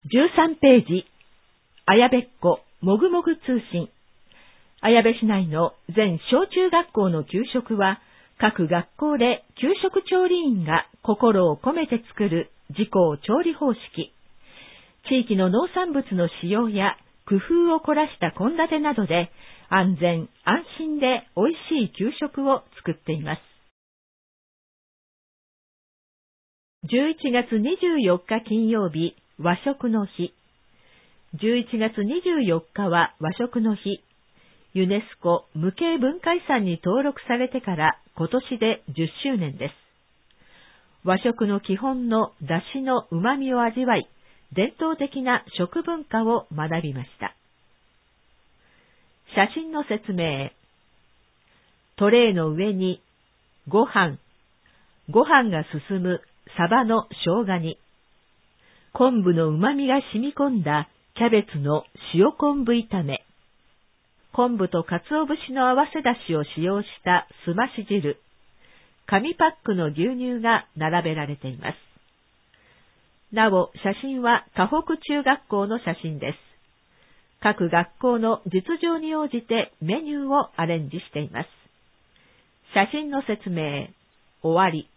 13ページ、綾部っ子もぐもぐ通信。綾部市内の全小中学校の給食は、各学校で給食調理員が心を込めて作る自校調理方式。地域の農産物の使用や工夫を凝らした献立などで、安全安心で美味しい給食を作っています。11月24日金曜日、和食の日。11月24日は和食の日。ユネスコ無形文化遺産に登録されてから今年で10周年です。和食の基本の出汁の旨味を味わい、伝統的な食文化を学びました。写真の説明。トレイの上にご飯が進むサバの生姜煮、昆布の旨味が染み込んだキャベツの塩昆布炒め、昆布と鰹節の合わせだしを使用したすまし汁、紙パックの牛乳が並べられています。なお、写真は河北中学校の写真です。各学校の実情に応じてメニューをアレンジしています。写真の説明、終わり。